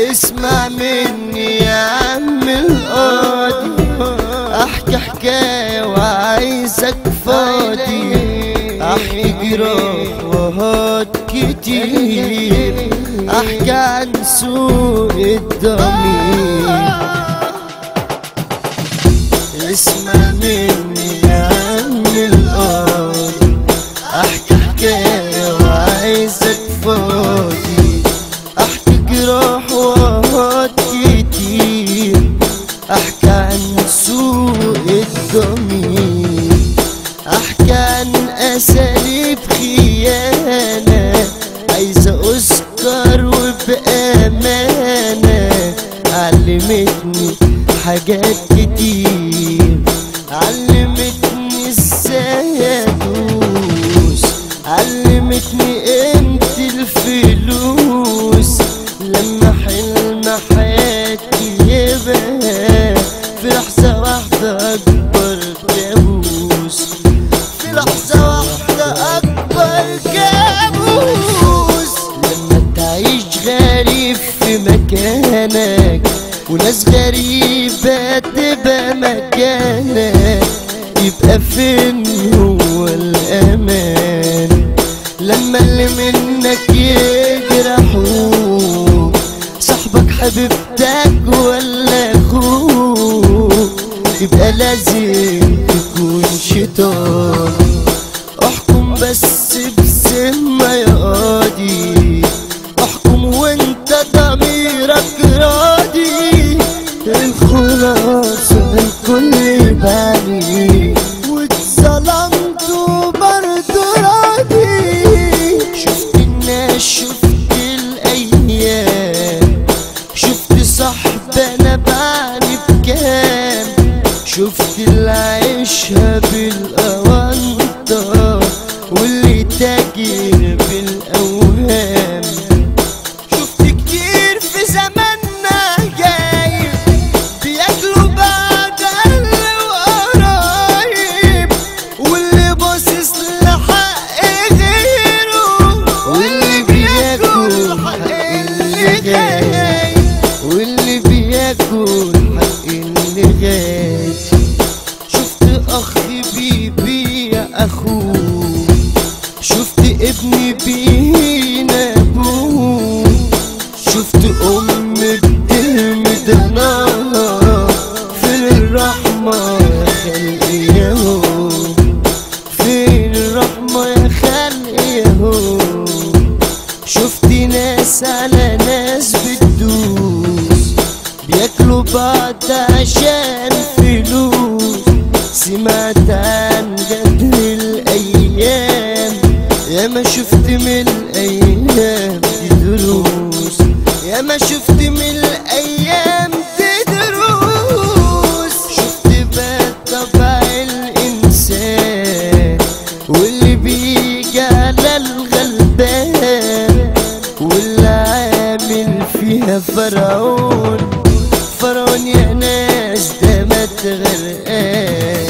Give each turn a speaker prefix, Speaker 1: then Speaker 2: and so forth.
Speaker 1: اسمع مني يا عم القاضي، احكي حكاية وعايزك فاضي، احكي جراح وهات كتير، احكي عن سوء الضمير. اسمع مني يا عم القاضي، احكي حكاية وعايزك فاضي، احكي جراح وهات كتير، احكي عن سوء الضمير، احكي عن اساليب خيانة عايزة اذكر وبامانة، علمتني حاجات كتير، علمتني ازاي ادوس، علمتني قيمة الفلوس، لما حلم حياتي يبقى في لحظة واحدة اكبر كابوس، في لحظة واحدة اكبر كابوس. لما تعيش غريب في مكانك وناس غريبة تبقى مكانك، يبقى فين هو الأمان؟ لما اللي منك يجرحوك، صاحبك حبيبتك ولا أخوك، يبقى لازم تكون شيطان. احكم بس بذمة يا قاضي، احكم وانت ضميرك راضي، الخلاصة الكل بالي واتظلمت وبرضه راضي. شفت الناس شفت الايام، شفت صاحب انا بعني بكام، شفت اللي عايشها بالاونطة واللي تاجر بالاوهام، شفت كتير في زماننا جايب بياكلوا بعد اهل وقرايب، واللي باصص لحق غيره، واللي بياكل حق اللي غايب، واللي بياكل حق اللي غايب. شفت اخ بيبيع اخوه، شفت ابني بينا ابوه، شفت ام بترمي دمها فين الرحمة يا خلق ياهو، فين الرحمة يا خلق ياهو. شفت ناس على ناس بتدوس، بياكلوا بعض عشان فلوس، سمعت عن غدر الايام، يا ما شفت من الايام دي دروس، يا ما شفت من الايام دي دروس. شفت بقى طبع الانسان واللي بيجي على الغلبان، واللي عامل فيها فرعون، فرعون يا ناس ده ما تغرقان.